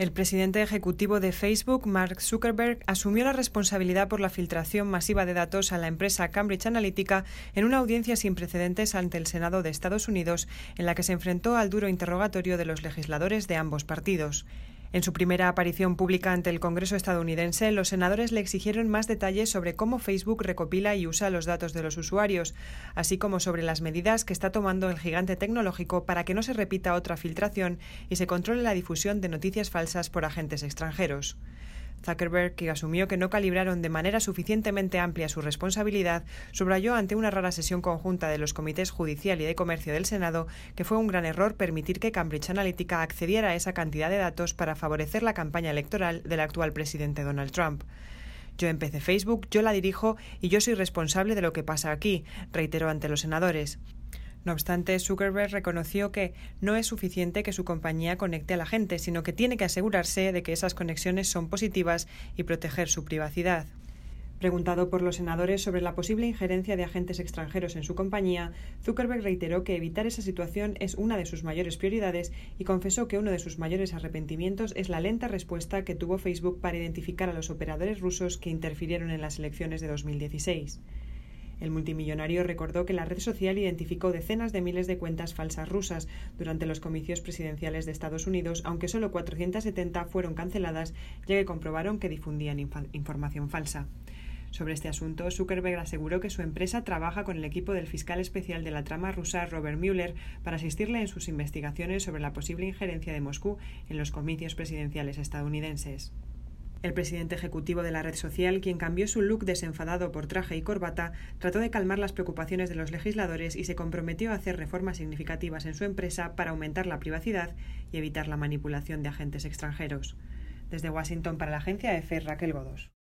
El presidente ejecutivo de Facebook, Mark Zuckerberg, asumió la responsabilidad por la filtración masiva de datos a la empresa Cambridge Analytica en una audiencia sin precedentes ante el Senado de Estados Unidos, en la que se enfrentó al duro interrogatorio de los legisladores de ambos partidos. En su primera aparición pública ante el Congreso estadounidense, los senadores le exigieron más detalles sobre cómo Facebook recopila y usa los datos de los usuarios, así como sobre las medidas que está tomando el gigante tecnológico para que no se repita otra filtración y se controle la difusión de noticias falsas por agentes extranjeros. Zuckerberg, que asumió que no calibraron de manera suficientemente amplia su responsabilidad, subrayó ante una rara sesión conjunta de los comités judicial y de comercio del Senado que fue un gran error permitir que Cambridge Analytica accediera a esa cantidad de datos para favorecer la campaña electoral del actual presidente Donald Trump. Yo empecé Facebook, yo la dirijo y yo soy responsable de lo que pasa aquí, reiteró ante los senadores. No obstante, Zuckerberg reconoció que no es suficiente que su compañía conecte a la gente, sino que tiene que asegurarse de que esas conexiones son positivas y proteger su privacidad. Preguntado por los senadores sobre la posible injerencia de agentes extranjeros en su compañía, Zuckerberg reiteró que evitar esa situación es una de sus mayores prioridades y confesó que uno de sus mayores arrepentimientos es la lenta respuesta que tuvo Facebook para identificar a los operadores rusos que interfirieron en las elecciones de 2016. El multimillonario recordó que la red social identificó decenas de miles de cuentas falsas rusas durante los comicios presidenciales de Estados Unidos, aunque solo 470 fueron canceladas, ya que comprobaron que difundían información falsa. Sobre este asunto, Zuckerberg aseguró que su empresa trabaja con el equipo del fiscal especial de la trama rusa, Robert Mueller, para asistirle en sus investigaciones sobre la posible injerencia de Moscú en los comicios presidenciales estadounidenses. El presidente ejecutivo de la red social, quien cambió su look desenfadado por traje y corbata, trató de calmar las preocupaciones de los legisladores y se comprometió a hacer reformas significativas en su empresa para aumentar la privacidad y evitar la manipulación de agentes extranjeros. Desde Washington para la agencia EFE, Raquel Godos.